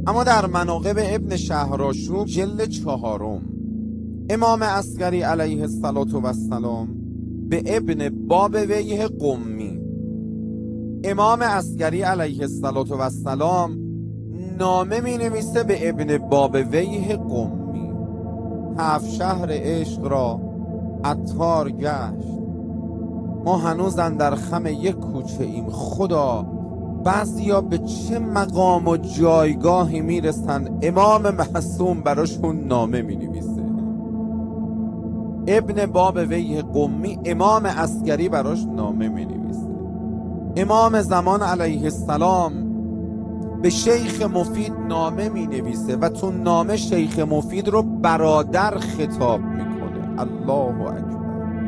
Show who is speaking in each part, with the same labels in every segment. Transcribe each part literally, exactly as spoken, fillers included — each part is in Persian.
Speaker 1: اما در مناقب ابن شهرآشوب جلد چهارم امام عسکری علیه السلام به ابن بابویه قمی، امام عسکری علیه السلام نامه می نویسه به ابن بابویه قمی: هفت شهر عشق را عطار گشت، ما هنوز اندر خم یک کوچه ایم. خدا بعضیا به چه مقام و جایگاهی میرسن امام معصوم براشون نامه می نویسه. ابن بابویه قمی امام عسکری براش نامه می نویسه. امام زمان علیه السلام به شیخ مفید نامه می نویسه و تو نامه شیخ مفید رو برادر خطاب میکنه. الله اکبر.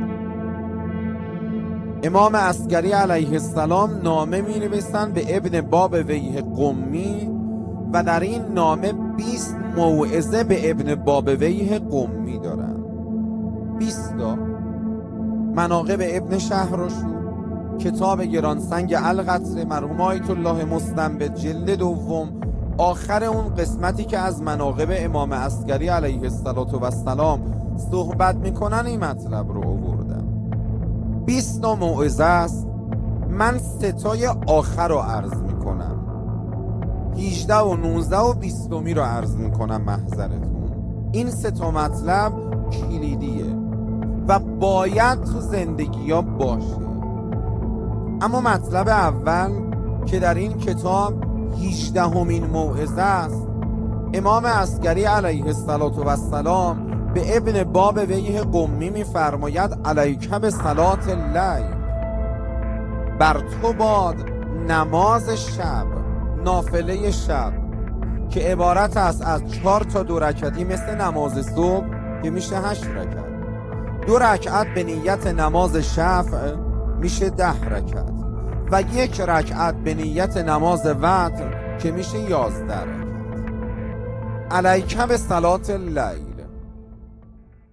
Speaker 1: امام عسکری علیه السلام نامه می نویسن به ابن بابویه قمی و در این نامه بیست موعظه به ابن بابویه قمی دارن. بیست تا. مناقب ابن شهرآشوب، کتاب گرانسنگ القطره، مرحوم آیت الله مستنبط، جلد دوم، آخر اون قسمتی که از مناقب امام عسکری علیه السلام صحبت میکنن این مطلب رو آوردم. بیست تا موعظه است. من ستای آخر رو عرض میکنم، هجده و نوزده و بیستمی رو عرض میکنم محضرتون. این سه تا مطلب کلیدیه و باید تو زندگی ها باشه. اما مطلب اول که در این کتاب هجدهمین موعظه است، امام عسکری علیه السلام به ابن بابویه قمی میفرماید: علیک بصلاة اللیل، بر تو باد نماز شب، نافله شب که عبارت است از چهار تا دو رکعتی مثل نماز صبح که میشه هشت رکعت، دو رکعت به نیت نماز شفع میشه ده رکعت و یک رکعت به نیت نماز وتر که میشه یازده رکعت. علیک بصلاة اللیل،